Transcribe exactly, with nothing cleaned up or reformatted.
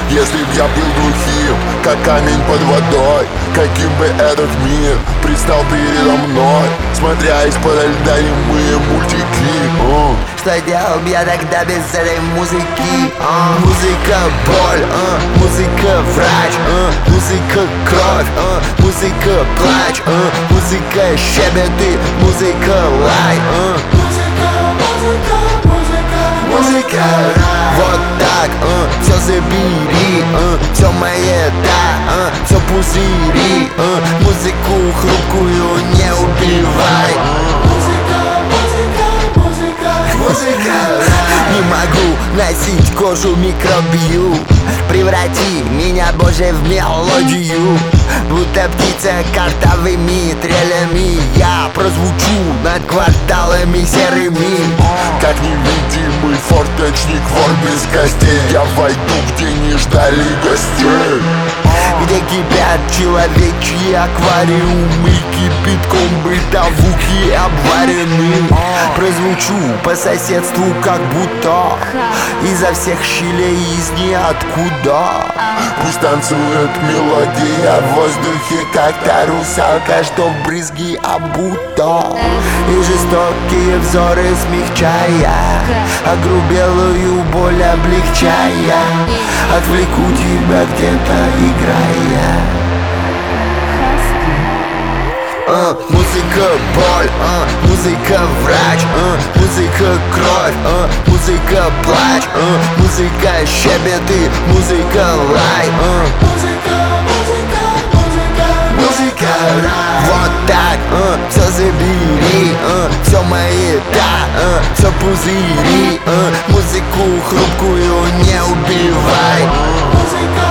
Если б я был глухим, как камень под водой, каким бы этот мир предстал передо мной, смотря из-под льда немые мультики. uh. Что делал б я тогда без этой музыки? uh. Музыка боль, uh. музыка врач, uh. музыка кровь, uh. музыка плач, uh. музыка щебеты, музыка лай, uh. Музыка, вот так, uh, все забери, uh, все моє, да, uh, все пузыри, uh, музыку хрупкую не убивай. Не могу носить кожу микробию, преврати меня, Боже, в мелодию. Будто птица картовыми трелями я прозвучу над кварталами серыми. Как невидимый форточник, вор без костей, я войду, где не ждали гостей, где кипят человечьи аквариумы, кипятком бытовухи обварены. Прозвучу по соседству, как будто изо всех щелей, из ниоткуда. Пусть танцует мелодия в воздухе, как та русалка, что в брызги обута. И жестокие взоры смягчая, огрубелую боль облегчая, отвлеку тебя где-то играя. Uh, музыка боль, uh, музыка врач, uh, музыка кровь, uh, музыка плач, uh, музыка щебеты, музыка лай, uh. Музыка, вот так, uh, все забери, uh, все мои, да, uh, все пузыри, uh, музыку хрупкую не убивай.